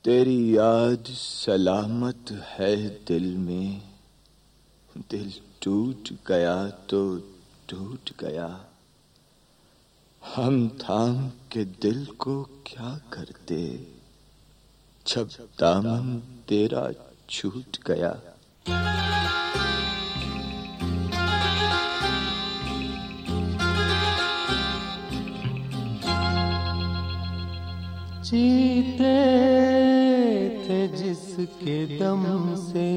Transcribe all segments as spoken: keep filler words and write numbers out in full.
तेरी याद सलामत है दिल में, दिल टूट गया तो टूट गया। हम थाम के दिल को क्या करते जब दामन तेरा छूट गया। जीते थे जिसके दम से,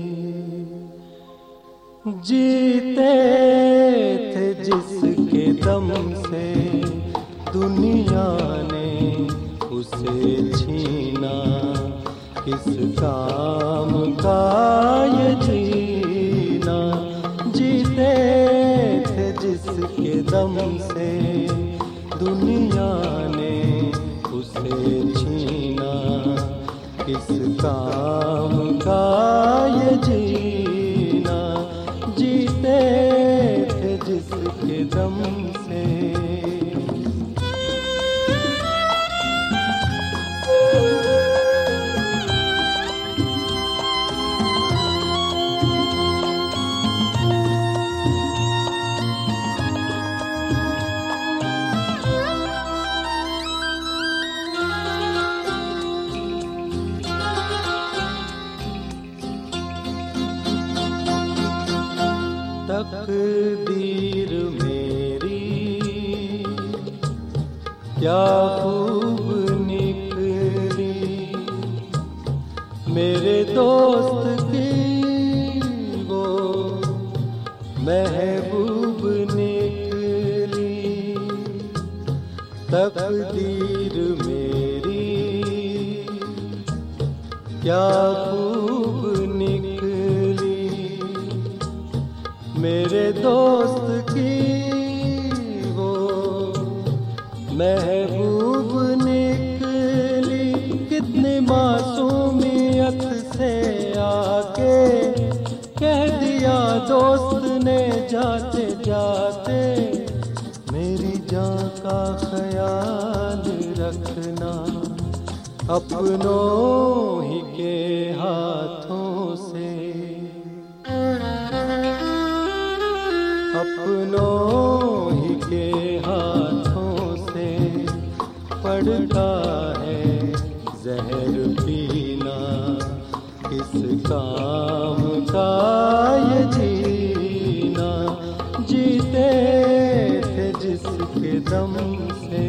जीते थे जिसके दम से, दुनिया ने उसे छीना। किस काम का ये जीना। जीते थे जिसके दम से, दुनिया ने उसे छीना। किस काम का ये जीना। जीते थे जिसके दम से। तकदीर मेरी क्या खूब निकली, मेरे दोस्त की वो महबूब निकली। तकदीर मेरी क्या खूब निकली, मेरे दोस्त की वो महबूब निकली। कितनी मासूमियत से आके कह दिया दोस्त ने जाते जाते, मेरी जान का ख्याल रखना अपनों ही के हाथों से। अपनों ही के हाथों से पड़ता है जहर पीना। किस काम का ये जीना। जीते थे जिसके दम से।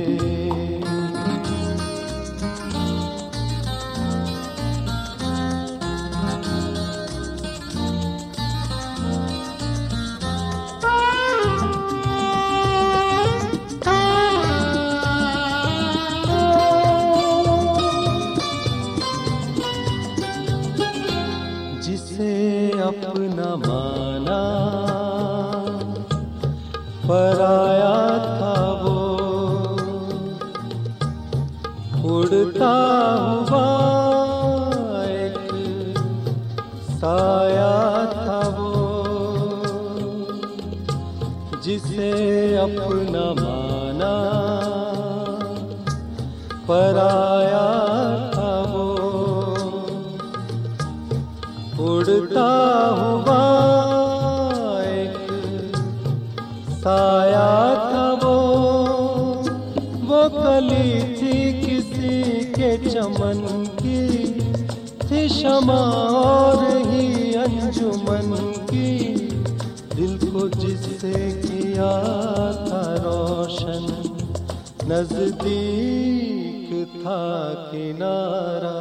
जिसे अपना माना पराया था वो, उड़ता हुआ एक साया था वो। जिसे अपना माना पराया था वो, उड़ता हुआ एक साया था वो। वो कली थी किसी के चमन की, थी शमा और ही अंजुमन की। दिल को जिससे किया था रोशन, नजदीक था किनारा।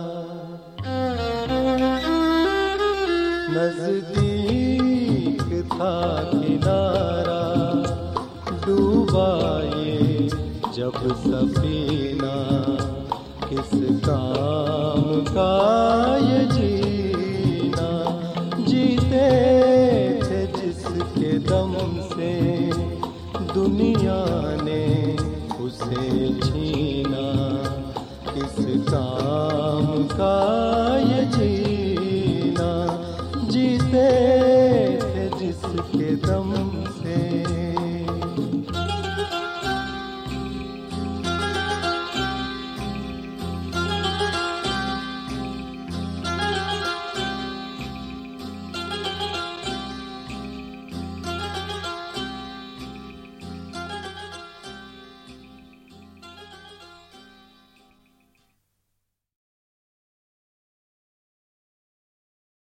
नजदीक था किनारा, डूबा ये जब सफीना। किस काम का ये जीना। जीते थे जिसके दम से, दुनिया ने उसे छीना। किस काम का ये जीना। जीते थे जिसके दम